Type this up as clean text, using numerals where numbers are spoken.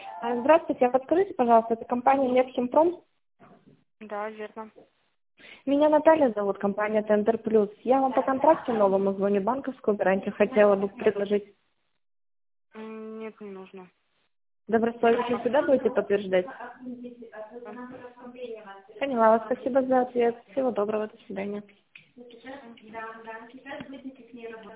Здравствуйте, подскажите, пожалуйста, это компания Медхимпром? Да, верно. Меня Наталья зовут, компания Тендер Плюс. Я вам по контракту новому звоню, банковскую гарантию хотела бы предложить. Нет, не нужно. Добросовестно всегда будете подтверждать? Поняла вас, спасибо за ответ. Всего доброго, до свидания.